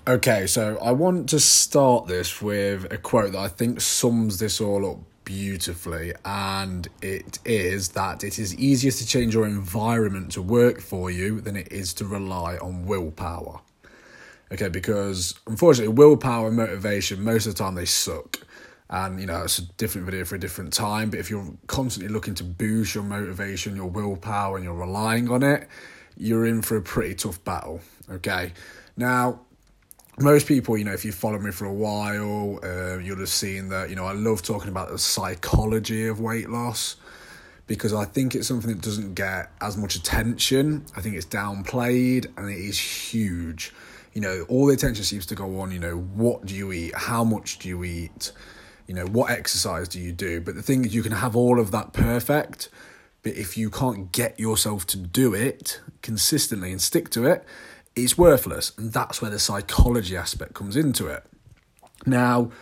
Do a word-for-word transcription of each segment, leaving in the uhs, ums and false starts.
Okay, so I want to start this with a quote that I think sums this all up beautifully, and it is that it is easier to change your environment to work for you than it is to rely on willpower. Okay, because unfortunately, willpower and motivation, most of the time they suck. And, you know, it's a different video for a different time, but if you're constantly looking to boost your motivation, your willpower, and you're relying on it, you're in for a pretty tough battle, okay? Now, most people, you know, if you follow me for a while, uh, you'll have seen that, you know, I love talking about the psychology of weight loss because I think it's something that doesn't get as much attention. I think it's downplayed and it is huge. You know, all the attention seems to go on, you know, what do you eat? How much do you eat? You know, what exercise do you do? But the thing is, you can have all of that perfect, but if you can't get yourself to do it consistently and stick to it, it's worthless. And that's where the psychology aspect comes into it. Now,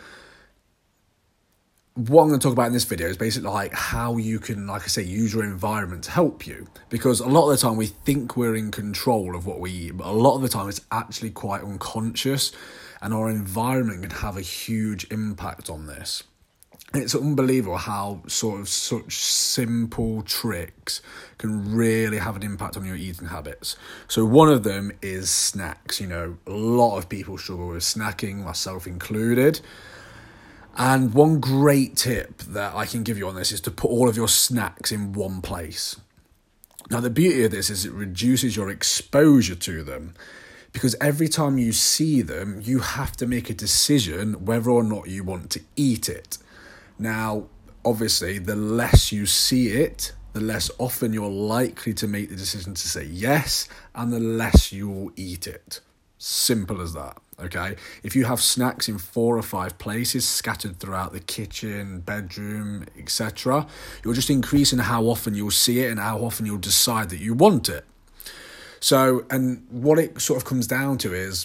what I'm going to talk about in this video is basically like how you can, like I say, use your environment to help you. Because a lot of the time we think we're in control of what we eat, but a lot of the time it's actually quite unconscious, and our environment can have a huge impact on this. It's unbelievable how sort of such simple tricks can really have an impact on your eating habits. So one of them is snacks. You know, a lot of people struggle with snacking, myself included. And one great tip that I can give you on this is to put all of your snacks in one place. Now, the beauty of this is it reduces your exposure to them, because every time you see them, you have to make a decision whether or not you want to eat it. Now, obviously, the less you see it, the less often you're likely to make the decision to say yes, and the less you will eat it. Simple as that, okay? If you have snacks in four or five places scattered throughout the kitchen, bedroom, et cetera, you're just increasing how often you'll see it and how often you'll decide that you want it. So, and what it sort of comes down to is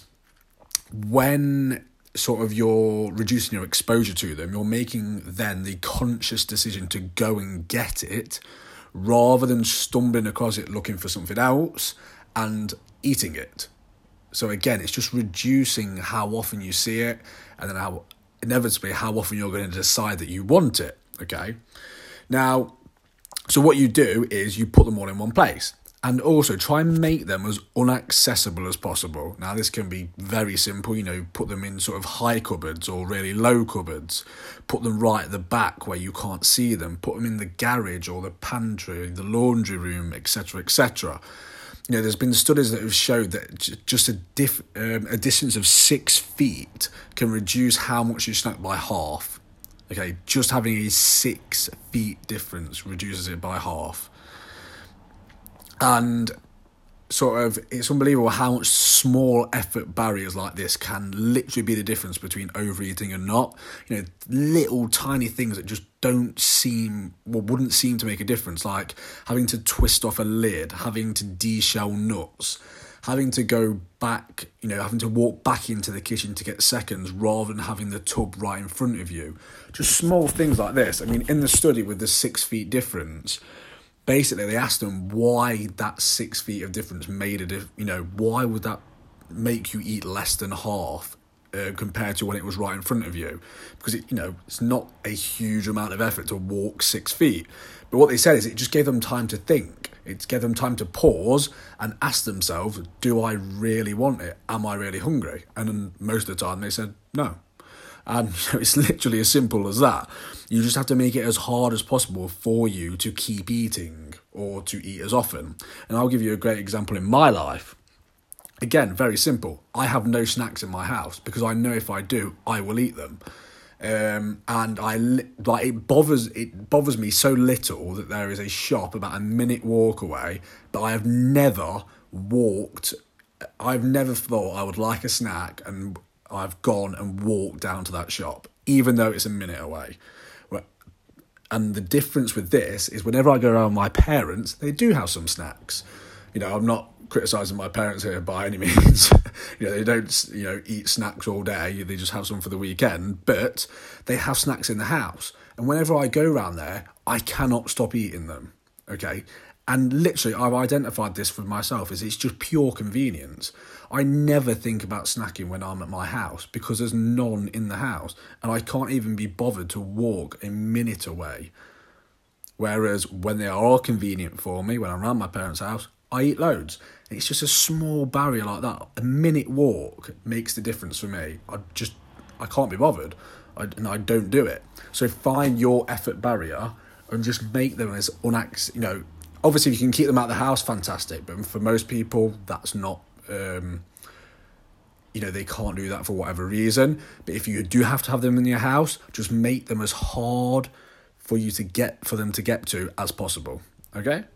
when sort of you're reducing your exposure to them, you're making then the conscious decision to go and get it rather than stumbling across it looking for something else and eating it. So again, it's just reducing how often you see it and then how inevitably how often you're going to decide that you want it, okay? Now, so what you do is you put them all in one place. And also try and make them as unaccessible as possible. Now, this can be very simple, you know, put them in sort of high cupboards or really low cupboards. Put them right at the back where you can't see them. Put them in the garage or the pantry, the laundry room, et cetera, et cetera. You know, there's been studies that have showed that just a, diff, um, a distance of six feet can reduce how much you snack by half. Okay, just having a six feet difference reduces it by half. And sort of, it's unbelievable how much small effort barriers like this can literally be the difference between overeating and not. You know, little tiny things that just don't seem, well, wouldn't seem to make a difference, like having to twist off a lid, having to de-shell nuts, having to go back, you know, having to walk back into the kitchen to get seconds rather than having the tub right in front of you. Just small things like this. I mean, in the study with the six feet difference, basically, they asked them why that six feet of difference made a difference. You know, why would that make you eat less than half uh, compared to when it was right in front of you? Because, it, you know, it's not a huge amount of effort to walk six feet. But what they said is it just gave them time to think. It gave them time to pause and ask themselves, do I really want it? Am I really hungry? And then most of the time they said no. And it's literally as simple as that. You just have to make it as hard as possible for you to keep eating or to eat as often. And I'll give you a great example in my life. Again, very simple. I have no snacks in my house because I know if I do, I will eat them. Um, and I like it bothers it bothers me so little that there is a shop about a minute walk away, but I have never walked. I've never thought I would like a snack and I've gone and walked down to that shop, even though it's a minute away. And the difference with this is whenever I go around with my parents, they do have some snacks. You know, I'm not criticising my parents here by any means. You know, they don't, you know, eat snacks all day. They just have some for the weekend. But they have snacks in the house. And whenever I go around there, I cannot stop eating them. Okay? And literally, I've identified this for myself, is it's just pure convenience. I never think about snacking when I'm at my house because there's none in the house and I can't even be bothered to walk a minute away. Whereas when they are convenient for me, when I'm around my parents' house, I eat loads. It's just a small barrier like that. A minute walk makes the difference for me. I just, I can't be bothered. I, and I don't do it. So find your effort barrier and just make them as unac- you know, obviously if you can keep them out of the house, fantastic. But for most people, that's not, um, you know, they can't do that for whatever reason. But if you do have to have them in your house, just make them as hard for you to get, for them to get to as possible. Okay?